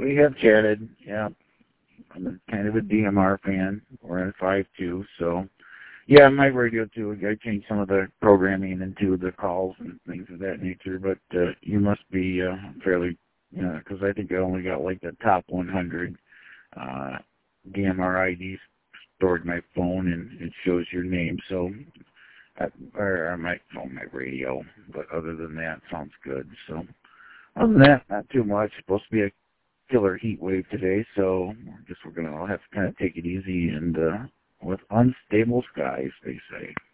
We have chatted, yeah. I'm kind of a DMR fan. We're in 5.2, so... Yeah, my radio, too. I changed some of the programming into the calls and things of that nature, but you must be fairly... because I think I only got, like, the top 100 DMR IDs stored in my phone, and it shows your name, so... or my phone, my radio, but other than that, sounds good, so... Other than that, not too much. Supposed to be a killer heat wave today, so I guess we're going to all have to kind of take it easy and with unstable skies, they say.